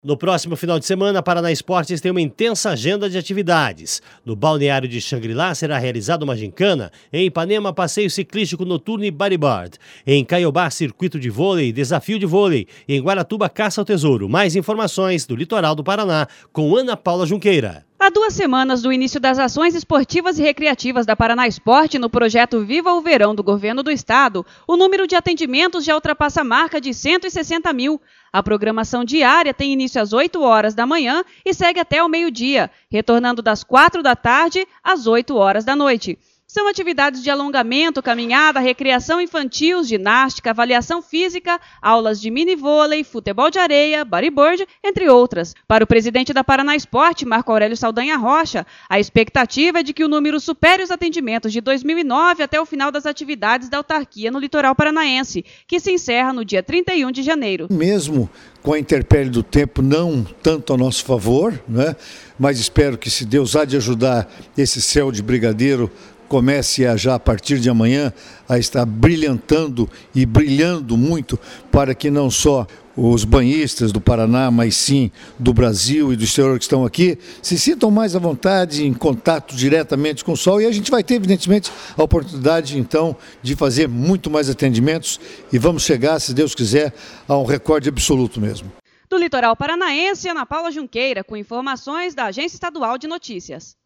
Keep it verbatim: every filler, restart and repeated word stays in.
No próximo final de semana, Paraná Esportes tem uma intensa agenda de atividades. No balneário de Xangri-Lá será realizada uma gincana, em Ipanema, passeio ciclístico noturno e bodyboard. Em Caiobá, circuito de vôlei, desafio de vôlei. E em Guaratuba, caça ao tesouro. Mais informações do Litoral do Paraná, com Ana Paula Junqueira. Há duas semanas do início das ações esportivas e recreativas da Paraná Esporte no projeto Viva o Verão do Governo do Estado, o número de atendimentos já ultrapassa a marca de cento e sessenta mil. A programação diária tem início às oito horas da manhã e segue até ao meio-dia, retornando das quatro da tarde às oito horas da noite. São atividades de alongamento, caminhada, recreação infantil, ginástica, avaliação física, aulas de mini-vôlei, futebol de areia, bodyboard, entre outras. Para o presidente da Paraná Esporte, Marco Aurélio Saldanha Rocha, a expectativa é de que o número supere os atendimentos de dois mil e nove até o final das atividades da autarquia no litoral paranaense, que se encerra no dia trinta e um de janeiro. Mesmo com a intempérie do tempo não tanto a nosso favor, né? Mas espero que, se Deus há de ajudar, esse céu de brigadeiro comece a, já a partir de amanhã a estar brilhantando e brilhando muito, para que não só os banhistas do Paraná, mas sim do Brasil e do exterior que estão aqui, se sintam mais à vontade, em contato diretamente com o sol, e a gente vai ter, evidentemente, a oportunidade, então, de fazer muito mais atendimentos, e vamos chegar, se Deus quiser, a um recorde absoluto mesmo. Do litoral paranaense, Ana Paula Junqueira, com informações da Agência Estadual de Notícias.